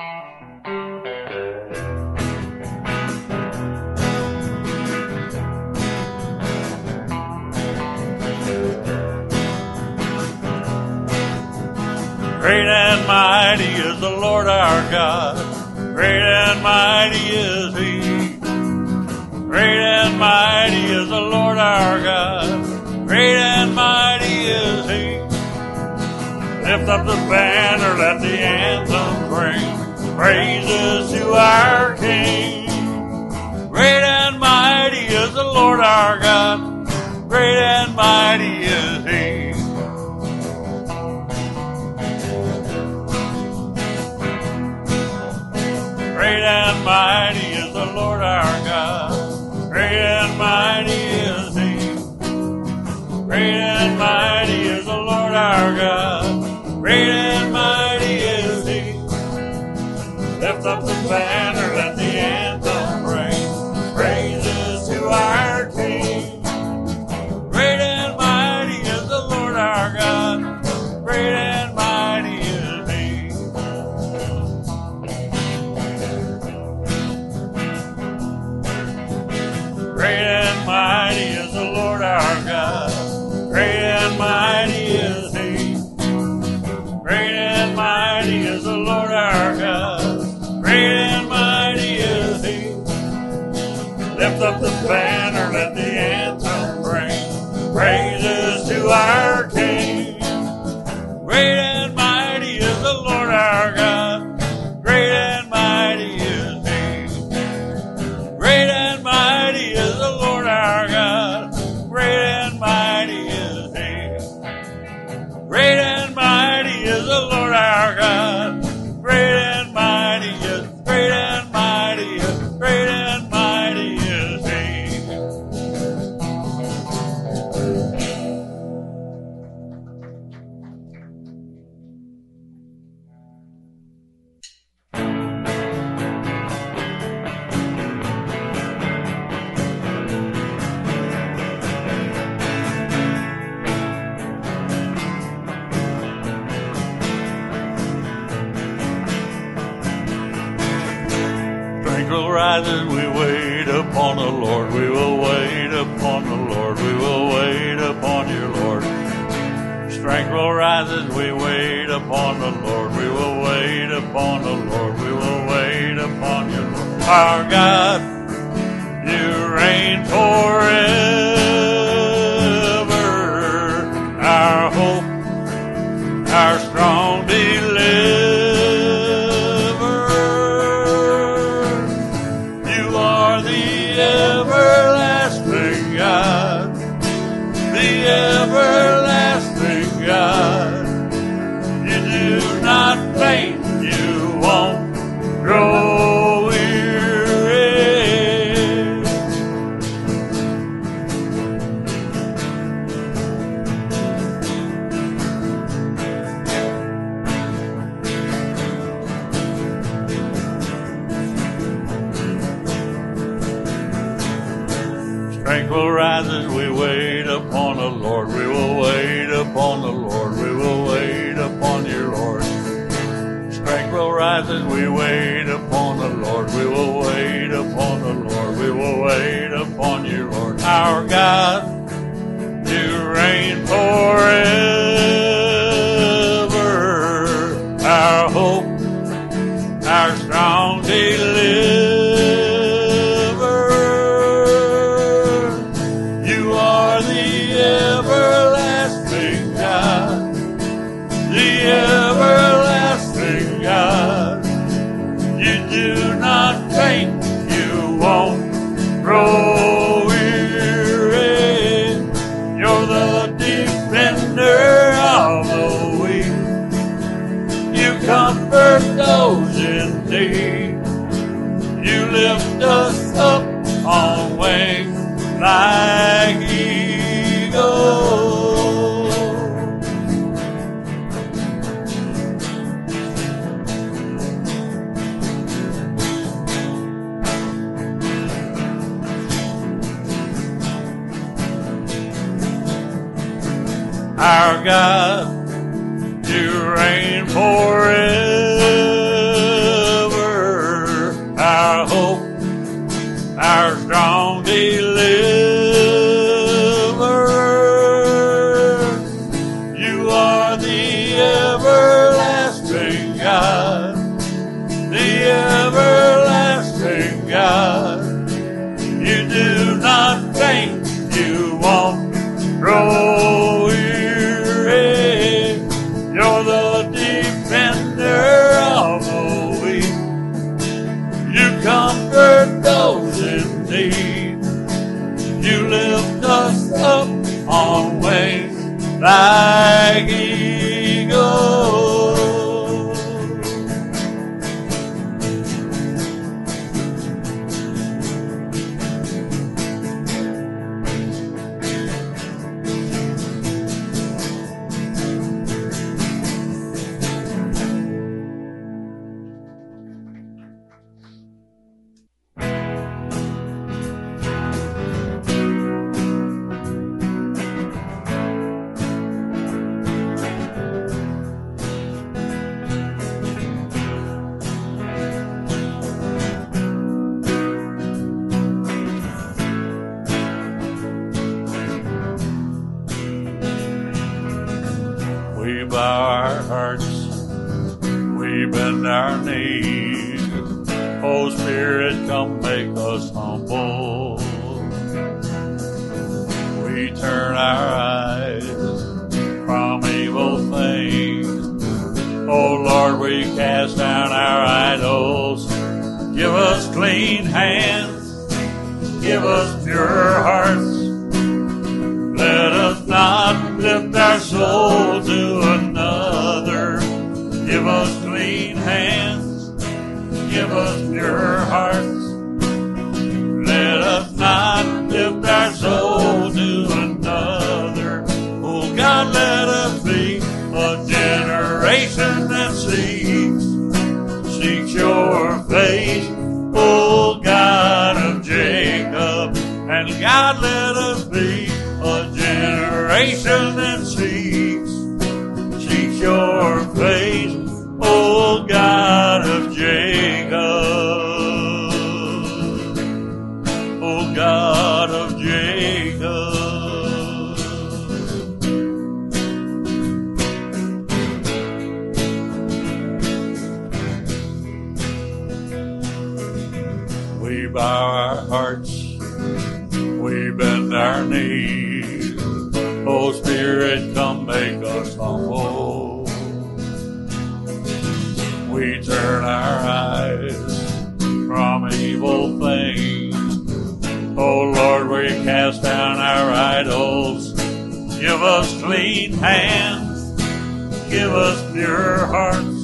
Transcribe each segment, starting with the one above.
Great and mighty is the Lord our God. Great and mighty is He. Great and mighty is the Lord our God. Great and mighty is He. Lift up the banner, let the anthem ring. Praises to our King. Great and mighty is the Lord our God. Great and mighty is He. Great and mighty is the Lord our God. Great and mighty is He. Great and mighty is the Lord our God. Great and mighty is He. Lift up the banner, let the anthem ring. Praises to our King. Great and mighty is the Lord our God. Great and mighty is He. Great and mighty is the Lord our God. Great and mighty is He. Great and mighty is the Lord our God. Great and mighty is He. Lift up the banner, let the anthem ring. Praises to our King. Great and mighty is the Lord our God. Great and mighty is He. Great and mighty is the Lord our God. Great and mighty is He. Great and mighty is the Lord our God. Great and mighty is, great and mighty is, great and mighty is He. Strength will rise as we wait upon the Lord. We will wait upon the Lord. We will wait upon your Lord. Strength will rise as we wait upon the Lord. We will wait upon the Lord. We will wait upon your Lord. Our God, you reign forever. Our hope, our strong deliverer. Everlasting God, the everlasting God. You do not faint, you won't grow weary. Strength will rise as we wait upon the Lord. We will wait upon the Lord. We will wait upon your Lord. Strength will rise as we wait upon the Lord. We will wait upon the Lord. We will wait upon your Lord. Our God, you reign forever. Our hope, our strong deliverer. Everlasting God, the everlasting God. You do not faint, you won't grow weary. You're the defender of the weak. You comfort those in need. You lift us up on wings like eagles. Our God, you reign forever. God, the everlasting God. You do not faint, you won't grow weary. You're the defender of the weak. You comfort those in need. You lift us up on wings like eagles. We bow our hearts, we bend our knees. Oh Spirit, come make us humble. We turn our eyes from evil things. Oh Lord, we cast down our idols. Give us clean hands, give us pure hearts. Let us not lift our soul to another. Give us clean hands, give us pure hearts. Let us not lift our soul to another. Oh God, let us be a generation that seeks your face. Oh God of Jacob, and God, let us be a generation that seeks your face, oh God of Jacob, oh God of Jacob. We bow our hearts, we bend our knees. Oh Spirit, come make us humble. We turn our eyes from evil things. Oh Lord, we cast down our idols. Give us clean hands, give us pure hearts.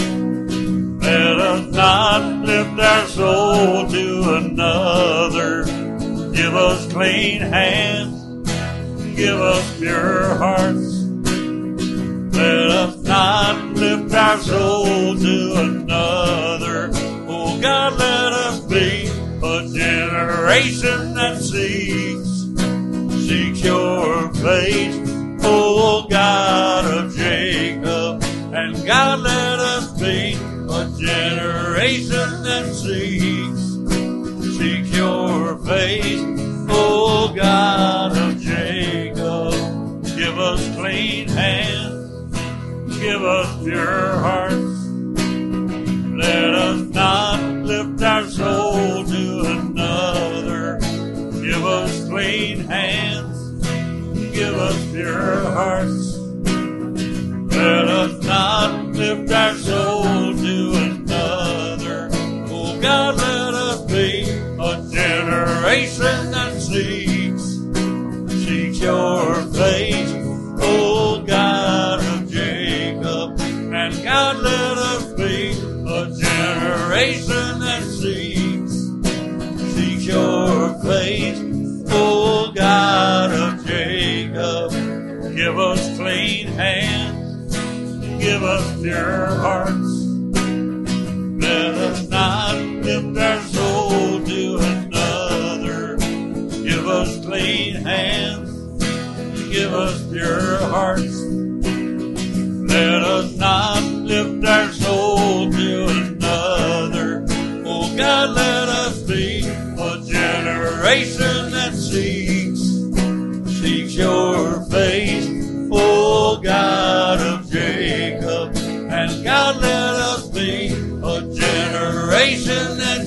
Let us not lift our soul to another. Give us clean hands, give us pure hearts. Let us not lift our soul to another. Oh God, let us be a generation that seeks your face. Oh God of Jacob, and God, let us be a generation that seeks your face. Oh God of Jacob, give us clean hands, give us pure hearts. Let us not lift our soul to another. Give us clean hands, give us pure hearts. Let us not lift our soul to another. Oh God, let us be a generation that seeks your face. Oh God of Jacob, and God, let us be a generation that seeks your face. Oh God of Jacob, give us clean hands, give us pure hearts. Let us not lift our soul to another. Give us clean hands, give us pure hearts. Let us not lift our soul to another. Oh God, let us be a generation that seeks your face. Oh God of Jacob, and God, let generation that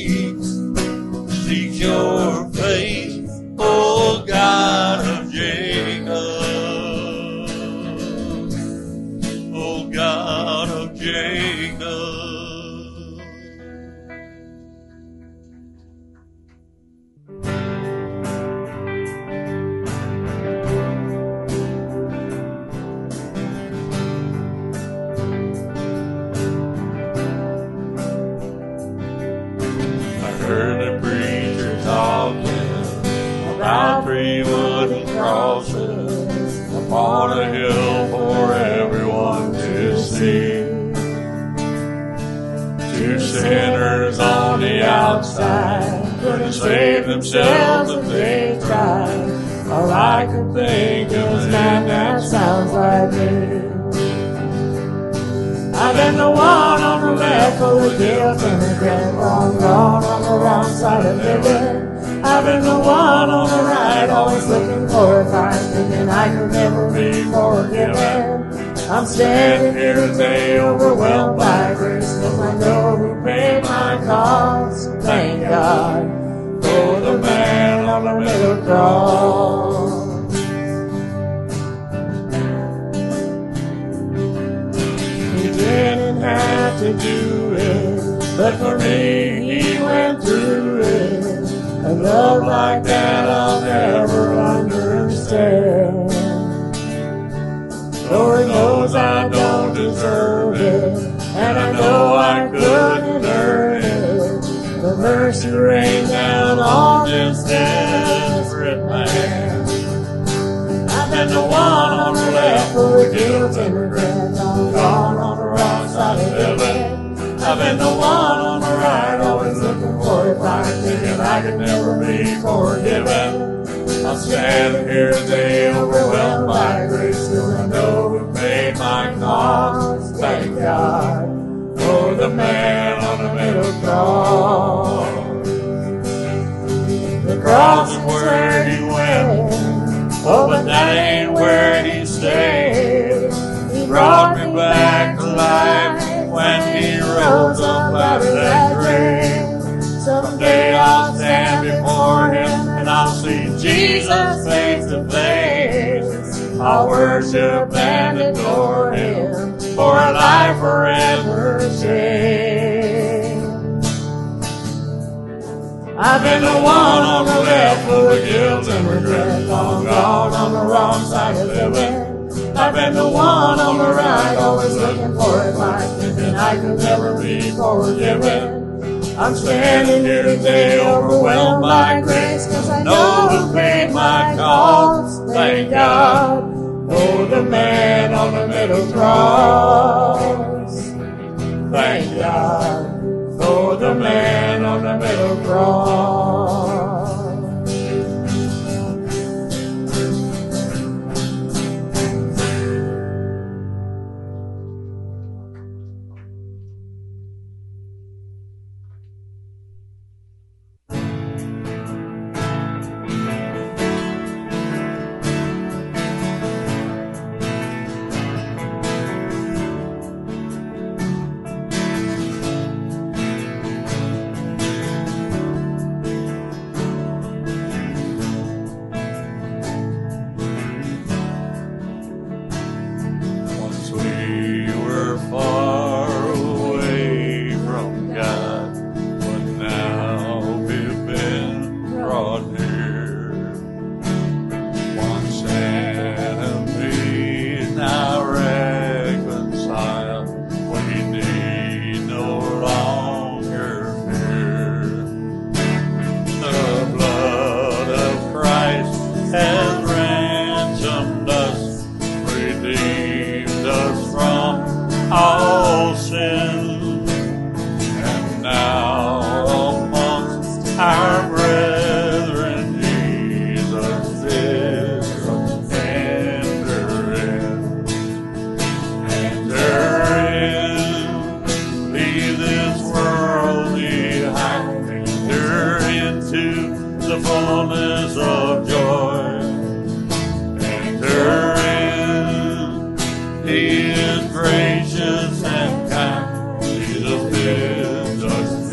seeks your face, O God of Jacob, O God of Jacob. About 3 wooden crosses upon a hill for everyone to see. 2 sinners on the outside couldn't save themselves if they tried. All I could think of was, man, that sounds like me. I've been the one on the left full of guilt and regret, long gone on the wrong side of living. I've been the one on the right, always looking for a fight, thinking I could never be forgiven. I'm standing here today overwhelmed by grace, cause I know who paid my cost. Thank God for the man on the middle cross. He didn't have to do it, but for me he went through it. A love like that I'll never understand. Lord knows I don't deserve it, and I know I couldn't earn it. The mercy rained down on this desperate man. I've been the one on the left full of guilt and regret, I'm gone on the wrong side of living. I've been the one on the right, always looking for a fight, thinking I could never be forgiven. I'm standing here today overwhelmed by grace, still I know who paid my cost. Thank God for the man on the middle cross. The cross is where he went, oh, but that ain't where he stayed. He brought me back to life when he rose up out of that grave. Someday I'll stand before him and I'll see Jesus face to face. I'll worship and adore him for a life forever changed. I've been the one on the left full of guilt and regret, long gone on the wrong side of living. I've been the one on the right, always looking for a fight, thinking I could never be forgiven. I'm standing here today overwhelmed by grace, cause I know who paid my cost. Thank God for the man on the middle cross. Thank God for the man on the middle cross. He is gracious and kind. Jesus bids us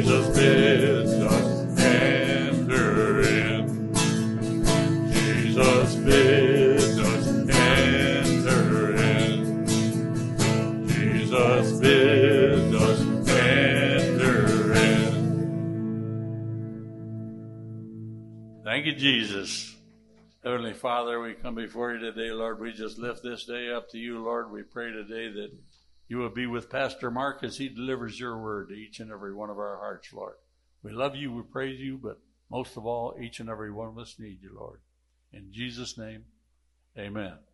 Jesus bids us enter in. Jesus bids us enter in. Jesus bids us enter in. Thank you, Jesus. Heavenly Father, we come before you today, Lord. We just lift this day up to you, Lord. We pray today that you will be with Pastor Mark as he delivers your word to each and every one of our hearts, Lord. We love you, we praise you, but most of all, each and every one of us need you, Lord. In Jesus' name, amen.